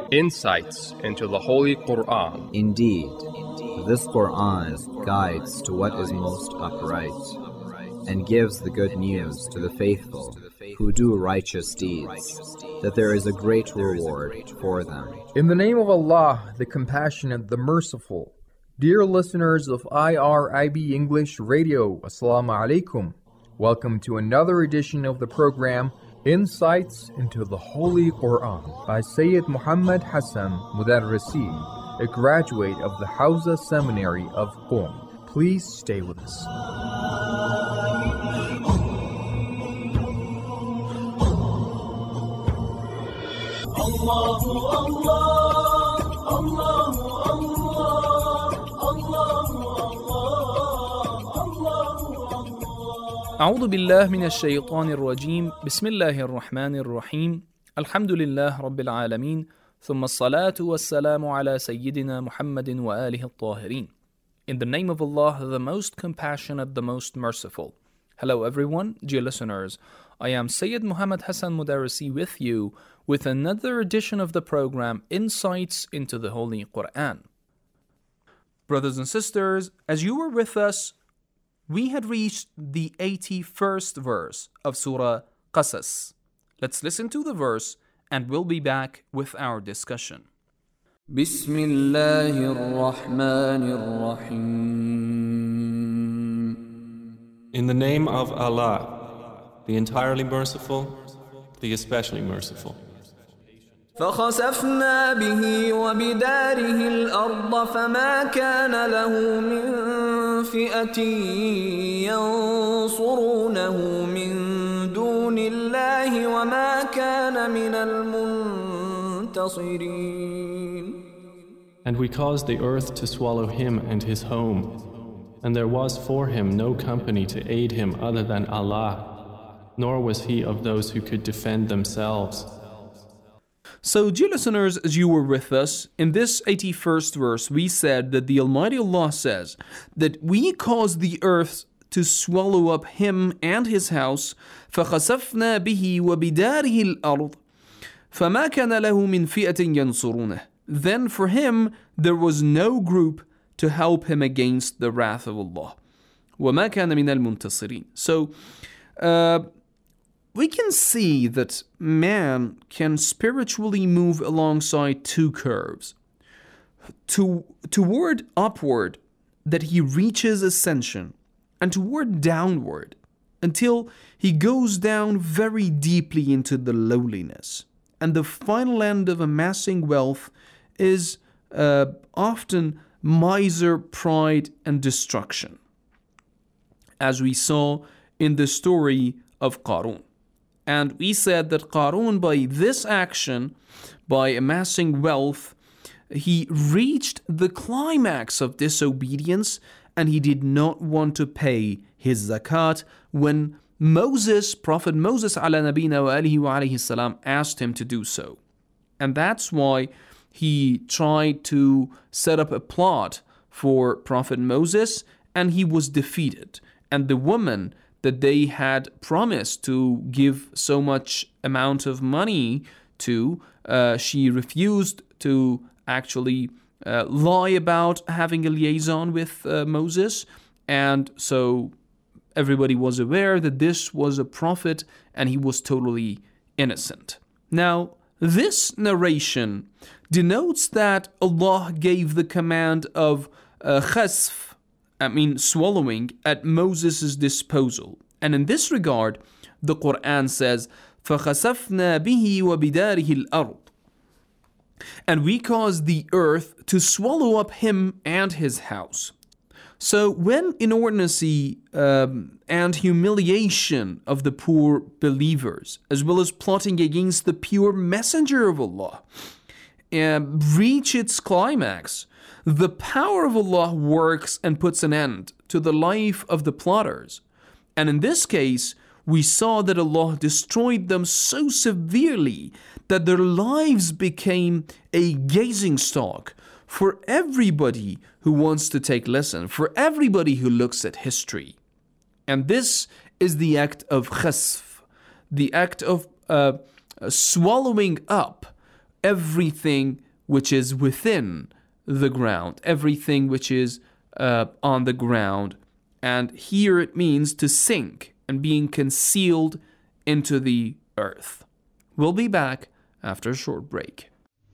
Insights into the Holy Quran. Indeed, this Quran guides to what is most upright, and gives the good news to the faithful who do righteous deeds, that there is a great reward for them. In the name of Allah, the Compassionate, the Merciful. Dear listeners of IRIB English Radio, Assalamu alaikum. Welcome to another edition of the program, Insights into the Holy Quran, by Sayyid Muhammad Hassan Mudarrisi, a graduate of the Hawza Seminary of Qom. Please stay with us. أعوذ بالله من الشيطان الرجيم بسم الله الرحمن الرحيم الحمد لله رب العالمين ثم الصلاة والسلام على سيدنا محمد وآله الطاهرين. In the name of Allah, the most compassionate, the most merciful. Hello everyone, dear listeners. I am Sayyid Muhammad Hassan Mudarrisi with you with another edition of the program Insights into the Holy Quran. Brothers and sisters, as you were with us, we had reached the 81st verse of Surah Qasas. Let's listen to the verse and we'll be back with our discussion. Bismillahir-Rahmanir-Rahim. In the name of Allah, the entirely merciful, the especially merciful. فخسفنا به وبداره الأرض فما كان له من فئة ينصرونه من دون الله وما كان من المنتصرين. And we caused the earth to swallow him and his home, and there was for him no company to aid him other than Allah, nor was he of those who could defend themselves. So, dear listeners, as you were with us, in this 81st verse, we said that the Almighty Allah says that we caused the earth to swallow up him and his house. فَخَسَفْنَا بِهِ وَبِدَارِهِ الْأَرْضِ فَمَا كَانَ لَهُ مِنْ فِئَةٍ يَنْصُرُونَهُ. Then for him, there was no group to help him against the wrath of Allah. وَمَا كَانَ مِنَ الْمُنْتَصِرِينَ. So, we can see that man can spiritually move alongside two curves. Toward upward, that he reaches ascension, and toward downward, until he goes down very deeply into the lowliness. And the final end of amassing wealth is often miser, pride, and destruction, as we saw in the story of Qarun. And we said that Qarun, by this action, by amassing wealth, he reached the climax of disobedience, and he did not want to pay his zakat when Prophet Moses ala nabina wa alihi wa alayhi salam, asked him to do so. And that's why he tried to set up a plot for Prophet Moses, and he was defeated. And the woman that they had promised to give so much amount of money to, she refused to actually lie about having a liaison with Moses. And so everybody was aware that this was a prophet and he was totally innocent. Now, this narration denotes that Allah gave the command of khasf, swallowing, at Moses' disposal. And in this regard, the Quran says, فَخَسَفْنَا بِهِ وَبِدَارِهِ الْأَرْضِ. And we caused the earth to swallow up him and his house. So when inordinacy and humiliation of the poor believers, as well as plotting against the pure messenger of Allah, reach its climax, the power of Allah works and puts an end to the life of the plotters. And in this case, we saw that Allah destroyed them so severely that their lives became a gazing stock for everybody who wants to take lesson, for everybody who looks at history. And this is the act of khasf, the act of swallowing up everything which is within the ground, everything which is on the ground. And here it means to sink and being concealed into the earth. We'll be back after a short break.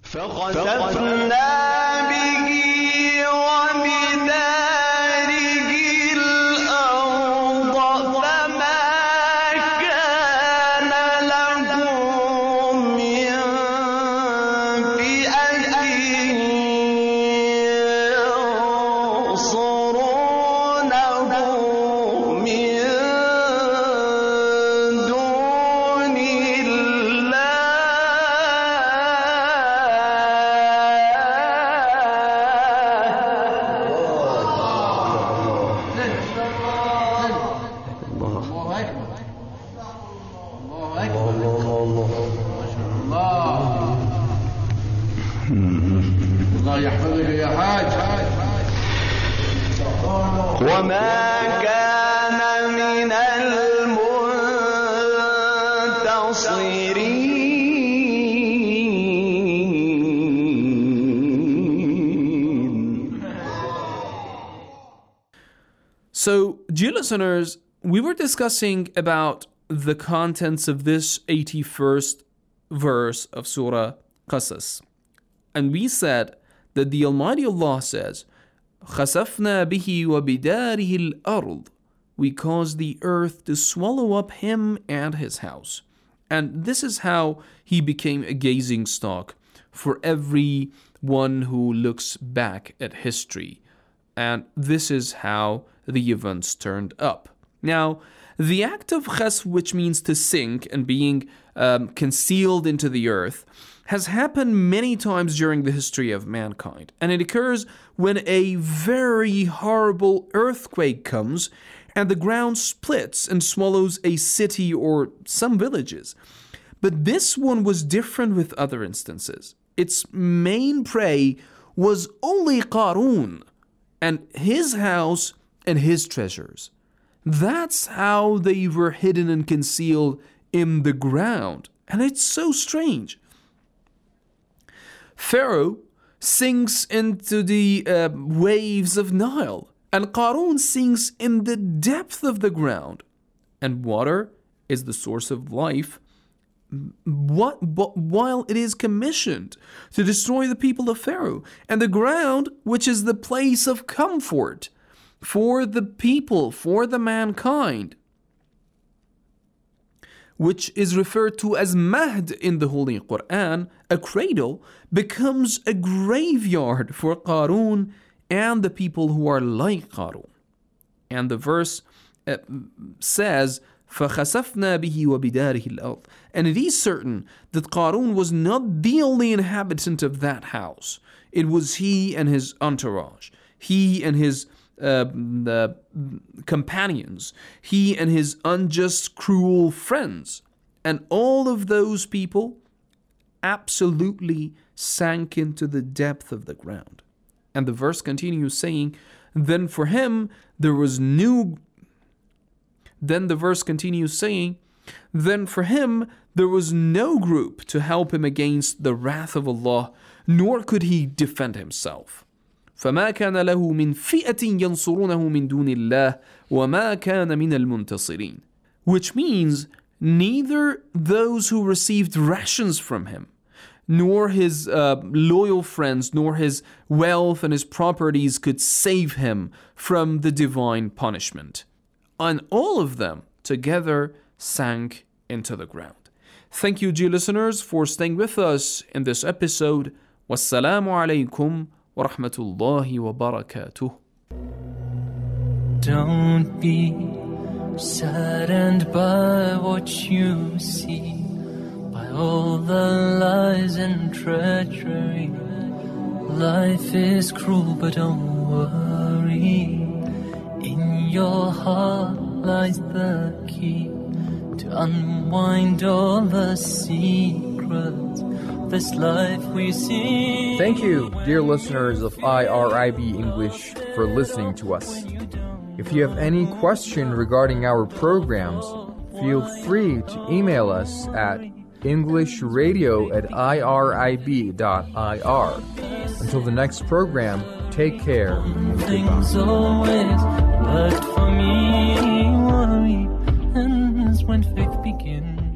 So, dear listeners, we were discussing about the contents of this 81st verse of Surah Qasas. And we said that the Almighty Allah says, خَسَفْنَا بِهِ وَبِدَارِهِ الْأَرْضِ. We caused the earth to swallow up him and his house. And this is how he became a gazing stock for everyone who looks back at history. And this is how the events turned up. Now, the act of khasf, which means to sink and being concealed into the earth, has happened many times during the history of mankind. And it occurs when a very horrible earthquake comes and the ground splits and swallows a city or some villages. But this one was different with other instances. Its main prey was only Qarun and his house and his treasures. That's how they were hidden and concealed in the ground. And it's so strange. Pharaoh sinks into the waves of Nile, and Qarun sinks in the depth of the ground. And water is the source of life, while it is commissioned to destroy the people of Pharaoh. And the ground, which is the place of comfort for the people, for the mankind, which is referred to as Mahd in the Holy Quran, a cradle, becomes a graveyard for Qarun and the people who are like Qarun. And the verse says, فَخَسَفْنَا بِهِ وَبِدَارِهِ الْأَرْضِ. And it is certain that Qarun was not the only inhabitant of that house. It was he and his entourage, he and his companions, he and his unjust, cruel friends. And all of those people absolutely sank into the depth of the ground. And the verse continues saying, Then for him there was no group to help him against the wrath of Allah, nor could he defend himself. فما كان له من فئة ينصرونه من دون الله وما كان من المنتصرين. Which means neither those who received rations from him, nor his loyal friends, nor his wealth and his properties could save him from the divine punishment. And all of them together sank into the ground. Thank you, dear listeners, for staying with us in this episode. Wassalamu alaikum wa rahmatullahi wa barakatuh. Don't be saddened by what you see, by all the lies and treachery. Life is cruel, but don't worry. In your heart lies the key to unwind all the secrets of this life we see. Thank you, dear listeners of IRIB English, for listening to us. If you have any question regarding our programs, feel free to email us at englishradio@irib.ir. Until the next program, take care and Things goodbye. always worked for me. Worry ends when faith begins.